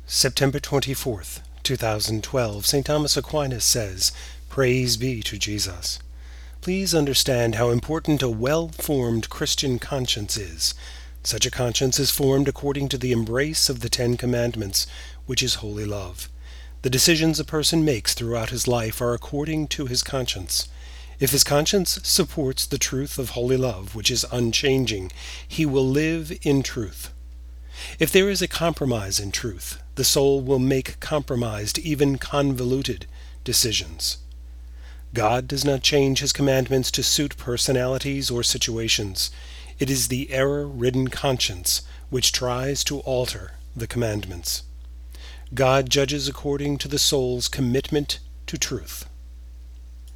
September 24th, 2012, St. Thomas Aquinas says, "Praise be to Jesus." Please understand how important a well-formed Christian conscience is. Such a conscience is formed according to the embrace of the Ten Commandments, which is holy love. The decisions a person makes throughout his life are according to his conscience. If his conscience supports the truth of holy love, which is unchanging, he will live in truth. If there is a compromise in truth, the soul will make compromised, even convoluted, decisions. God does not change his commandments to suit personalities or situations. It is the error-ridden conscience which tries to alter the commandments. God judges according to the soul's commitment to truth.